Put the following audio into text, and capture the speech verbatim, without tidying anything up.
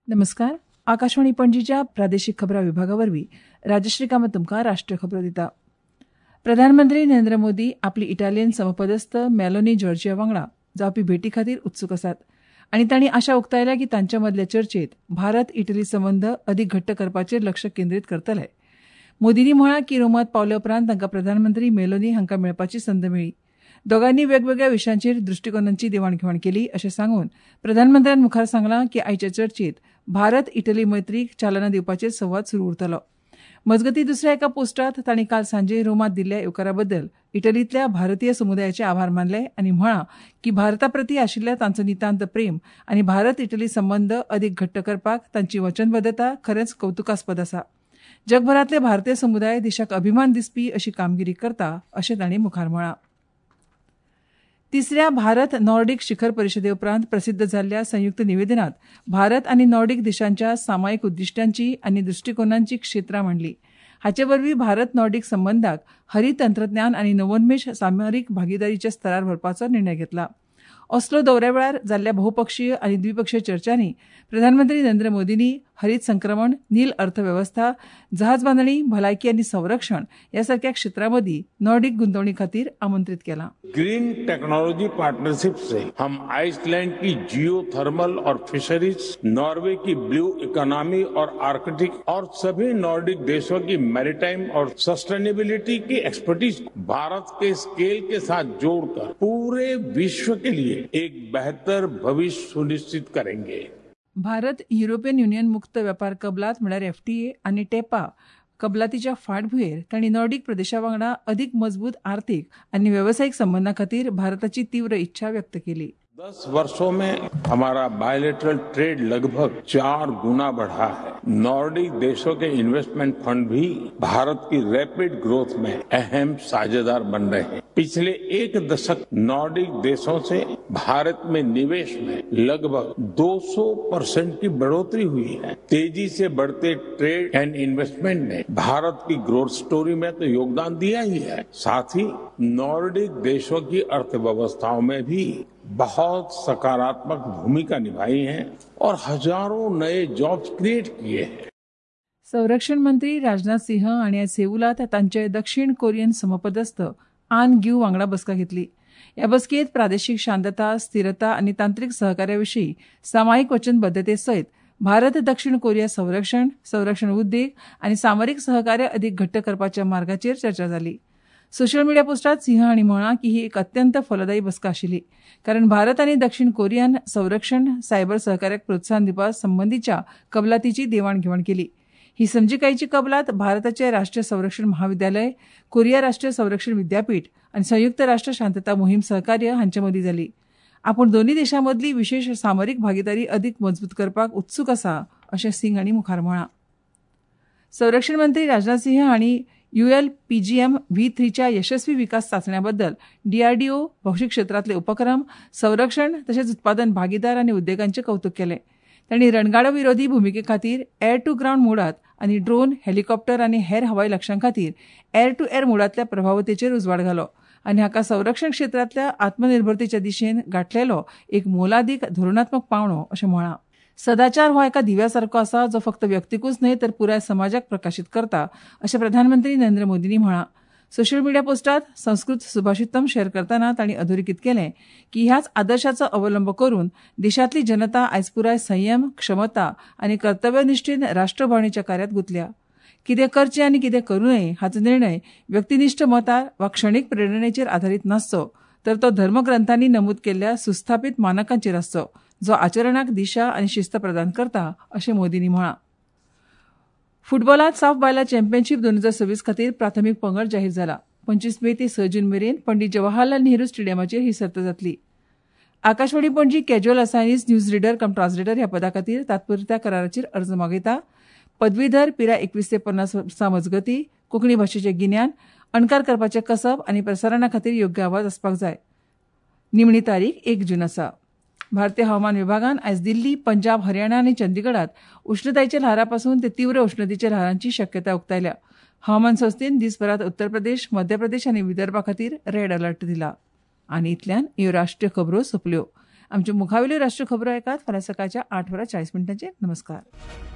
नमस्कार. आकाशवाणी पणजीच्या प्रादेशीक खबरां विभागावरवीं राजश्री कामत तुमकां राष्ट्रीय खबरो दिता. प्रधानमंत्री नरेंद्र मोदी आपली इटालियन समपदस्थ मेलोनी जॉर्जिया वांगडा जावपी भेटी खातीर उत्सूक आसात आनी तांणी आशा उक्तायल्या की तांच्या मदल्या चर्चेत भारत इटली संबंद अदीक घट्ट करपाचेर लक्ष केंद्रीत करतले. मोदींनी म्हळां की रोमांत पावले उपरांत तांकां प्रधानमंत्री मेलोनी हांकां मेळपाची संद मेळ्ळी. दोगांनी वेगवेगळ्या विशयांचेर दृश्टिकोनांची देवाणघेवाण केली अशें सांगून प्रधानमंत्र्यान मुखार सांगलां की आयच्या चर्चेत भारत इटली मैत्रीक चालना दिवपाचेर संवाद सुरू उरतलो. मजगतीं दुसऱ्या एका पोस्टांत तांणी काल सांजे रोमांत दिल्ल्या येवकारा बद्दल इटलींतल्या भारतीय समुदायाचे आभार मानले आनी म्हळां की भारता प्रती आशिल्ल्या तांचो नितांत प्रेम आनी भारत इटली संबंद अदीक घट्ट करपाक तांची वचनबद्धता खरेंच कौतुकास्पद आसा. जगभरांतले भारतीय समुदाय देशाक अभिमान दिसपी अशी कामगिरी करता अशें तांणी मुखार म्हळां. तिसऱ्या भारत नॉर्डिक शिखर परिशदे उपरांत प्रसिद्ध जाल्ल्या संयुक्त निवेदनात भारत आनी नॉर्डिक देशांच्या सामायिक उद्दिश्टांची आनी दृश्टिकोनांची क्षेत्रां मांडली. हाचे वरवीं भारत नॉर्डिक संबंदाक हरीत तंत्रज्ञान आनी नवोन्मेश सामरीक भागीदारीच्या स्तरार व्हरपाचो निर्णय घेतला. ऑस्लो दौऱ्या वेळार जाल्ल्या बहुपक्षीय आनी द्विपक्षीय चर्चांनी प्रधानमंत्री नरेंद्र मोदींनी हरीत संक्रमण, नील अर्थवेवस्था, जहाज बांदणी, भलायकी आनी संरक्षण ह्या सारक्या क्षेत्रां मदीं नॉर्डिक गुंतवणी खातीर आमंत्रीत केलां. ग्रीन टेक्नोलॉजी पार्टनरशिप से हम आइसलैंड की जियो थर्मल और फिशरीज, नॉर्वे की ब्लू इकोनॉमी और आर्कटिक और सभी नॉर्डिक देशों की मैरीटाइम और सस्टेनेबिलिटी की एक्सपर्टीज भारत के स्केल के साथ जोड़कर पूरे विश्व के लिए एक बेहतर भविष्य सुनिश्चित करेंगे. भारत युरोपियन युनियन मुक्त वेपार कबलात म्हळ्यार एफटीए आनी टेपा कबलातीच्या फाटभुंयेर तांणी नॉर्डिक प्रदेशा वांगडा अदीक मजबूत आर्थीक आनी वेवसायीक संबंधां खातीर भारताची तीव्र इच्छा व्यक्त केली. दस वर्षों में हमारा बायलैटरल ट्रेड लगभग चार गुना बढ़ा है. नॉर्डिक देशों के इन्वेस्टमेंट फंड भी भारत की रैपिड ग्रोथ में अहम साझेदार बन रहे हैं. पिछले एक दशक नॉर्डिक देशों से भारत में निवेश में लगभग दो सौ परसेंट की बढ़ोतरी हुई है. तेजी से बढ़ते ट्रेड एंड इन्वेस्टमेंट ने भारत की ग्रोथ स्टोरी में तो योगदान दिया ही है, साथ ही नॉर्डिक देशों की अर्थव्यवस्थाओं में भी बहुत सकारात्मक भूमिका निभाई है और हजारों नए जॉब्स क्रिएट किए हैं. संरक्षण मंत्री राजनाथ सिंह हांणी आज सेऊलात तांचे दक्षिण कोरियन समपदस्थ आन ग्यू वांगडा बसका घेतली. ह्या बसकेत प्रादेशीक शांतता, स्थिरता आनी तांत्रीक सहकार्या विशीं सामायिक वचनबद्धते सयत भारत दक्षिण कोरिया संरक्षण, संरक्षण उद्देग आनी सामरीक सहकार्य अदीक घट्ट करपाच्या मार्गाचेर चर्चा जाली. सोशल मिडिया पोस्टात सिंह हांणी म्हळां की ही एक अत्यंत फलदायी बसका आशिल्ली, कारण भारत आनी दक्षिण कोरियान संरक्षण, सायबर सहकार्याक प्रोत्साहन दिवपा संबंधीच्या कबलातीची देवाणघेवाण केली. ही समजिकायेची कबलात भारताचे राष्ट्रीय संरक्षण महाविद्यालय, कोरिया राष्ट्रीय संरक्षण विद्यापीठ आनी संयुक्त राष्ट्र शांतता मोहीम सहकार्य हांचे मदीं जाली. आपूण दोनूय देशां मदली विशेष सामरीक भागीदारी अदीक मजबूत करपाक उत्सूक आसा अशें सिंह हांणी मुखार म्हळां. संरक्षण मंत्री राजनाथ सिंह हांणी युएल पीजीएम व्ही थ्रीच्या यशस्वी विकास चाचण्या बद्दल डीआरडीओ, भौशीक क्षेत्रांतले उपक्रम, संरक्षण तशेंच उत्पादन भागीदार आनी उद्देगांचे कौतुक केलें. तांणी रणगाडो विरोधी भुमिके खातीर एअर टू ग्राउंड मोडात आनी ड्रोन, हेलिकॉप्टर आनी हेर हवाई लक्षां खातीर एअर टू एअर मोडांतल्या प्रभावतेचेर उजवाड घालो आनी हाका संरक्षण क्षेत्रांतल्या आत्मनिर्भरतेच्या दिशेन गांठलेलो एक मोलादीक धोरणात्मक पावंडो अशें म्हळां. सदाचार हो एका दिव्या सारको आसा जो फक्त व्यक्तीकूच न्हय तर पुराय समाजाक प्रकाशीत करता अशें प्रधानमंत्री नरेंद्र मोदींनी म्हळां. सोशल मिडिया पोस्टात संस्कृत सुभाषितम शेअर करतना तांणी अधोरेखित केलें की ह्याच आदर्शाचो अवलंब करून देशांतली जनता आयज पुराय संयम, क्षमता आनी कर्तव्यनिश्ठेन राष्ट्रभरणेच्या कार्यांत गुंतल्या. कितें करचें आनी कितें करूं नये हाचो निर्णय व्यक्तिनिश्ठ मतार वा क्षणीक प्रेरणेचेर आधारीत नासचो, तर तो धर्मग्रंथांनी नमूद केल्ल्या सुस्थापीत मानकांचेर आसचो, जो आचरणाक दिशा आनी शिस्त प्रदान करता अशें मोदींनी म्हळां. फुटबॉलांत साफ बायलां चॅम्पियनशीप दोन हजार सव्वीस खातीर प्राथमीक पंगड जाहीर जाला. पंचवीस मे ते स जून मेरेन पंडीत जवाहरलाल नेहरू स्टेडियमाचेर ही सर्त जातली. Akashvani Panaji casual assignees news reader cum translator ह्या पदा खातीर तात्पुरत्या कराराचेर अर्ज मागयता. पदवीधर, पिराय एकवीस ते पन्नास वर्सां मजगतीं, कोंकणी भाशेचें गिन्यान, अणकार करपाचें कसब आनी प्रसारणा खातीर योग्य आवाज आसपाक जाय. निमणी तारीख एक जून आसा. भारतीय हवामान विभागान आयज दिल्ली, पंजाब, हरियाणा आनी चंदीगडात उश्णतायेच्या ल्हारापासून ते तीव्र उश्णतेच्या ल्हारांची शक्यताय उक्तायल्या. हवामान संस्थेन दिसभरात उत्तर प्रदेश, मध्य प्रदेश आनी विदर्भा खातीर रेड अलर्ट दिला. आनी इतल्यान ह्यो राष्ट्रीय खबरो सोंपल्यो. आमच्यो मुखावेल्यो राष्ट्रीय खबरो ऐकात फाल्यां सकाळच्या आठ वरां चाळीस मिनटांचेर. नमस्कार.